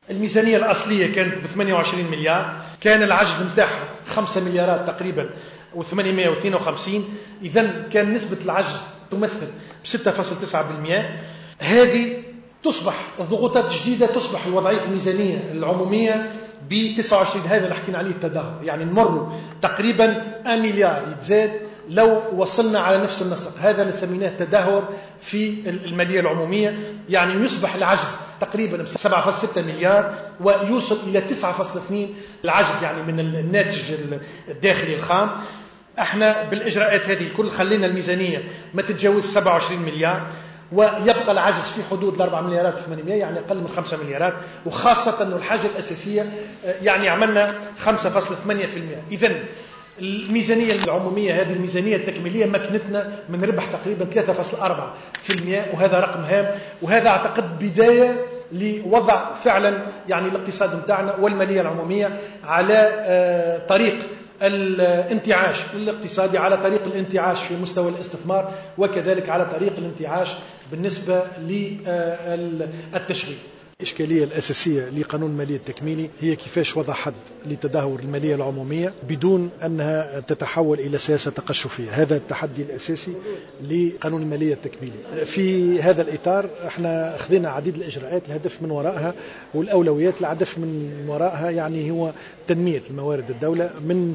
الميزانية الأصلية كانت ب 28 مليار، كان العجز متاعها 5 مليارات تقريبا و852. إذن كان نسبة العجز تمثل ب 6.9%. هذه تصبح الضغوطات الجديدة، تصبح الوضعية الميزانية العمومية ب 29. هذا اللي حكينا عليه التدهور، يعني نمر تقريبا 1 مليار يتزاد لو وصلنا على نفس النسق. هذا اللي سميناه تدهور في المالية العمومية، يعني يصبح العجز تقريبا 7.6 مليار ويوصل إلى 9.2 العجز يعني من الناتج الداخلي الخام. احنا بالإجراءات هذه الكل خلينا الميزانية ما تتجاوز 27 مليار، ويبقى العجز في حدود 4 مليارات و800، يعني أقل من 5 مليارات، وخاصة أن الحاجة الأساسية يعني عملنا 5.8%. إذن الميزانية العمومية هذه الميزانية التكميلية مكنتنا من ربح تقريبا 3.4%، وهذا رقم هام، وهذا أعتقد بداية لوضع فعلا يعني الاقتصاد متاعنا والمالية العمومية على طريق الانتعاش الاقتصادي، على طريق الانتعاش في مستوى الاستثمار، وكذلك على طريق الانتعاش بالنسبة للتشغيل. الإشكالية الأساسية لقانون المالية التكميلي هي كيفاش وضع حد لتدهور المالية العمومية بدون أنها تتحول إلى سياسة تقشفية. هذا التحدي الأساسي لقانون المالية التكميلي. في هذا الإطار احنا أخذنا عديد الإجراءات، الهدف من وراءها والأولويات الهدف من وراءها يعني هو تنمية الموارد الدولة.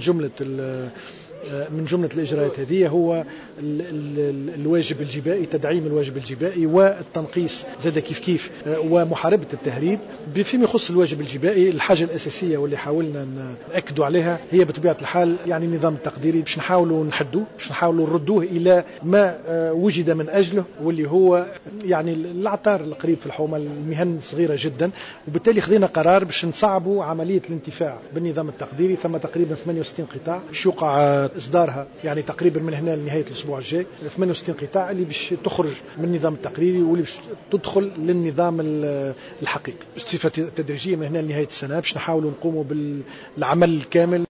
من جملة الإجراءات هذه هو الواجب الجبائي، تدعيم الواجب الجبائي والتنقيص زاد كيف ومحاربة التهريب. فيما يخص الواجب الجبائي، الحاجة الأساسية واللي حاولنا نأكدوا عليها هي بطبيعة الحال يعني النظام التقديري، باش نحاولوا نحدوه، باش نحاولوا نردوه إلى ما وجد من أجله، واللي هو يعني الأعطار القريب في الحومة، المهن صغيرة جدا، وبالتالي خذينا قرار باش نصعبوا عملية الانتفاع بالنظام التقديري. ثم تقريبا 68 قطاع باش يوقع إصدارها يعني تقريبا من هنا لنهاية الأسبوع الجاي، 68 قطاع اللي باش تخرج من النظام التقريري واللي باش تدخل للنظام الحقيقي بصفة تدريجية من هنا لنهاية السنة، باش نحاولوا نقوموا بالعمل الكامل.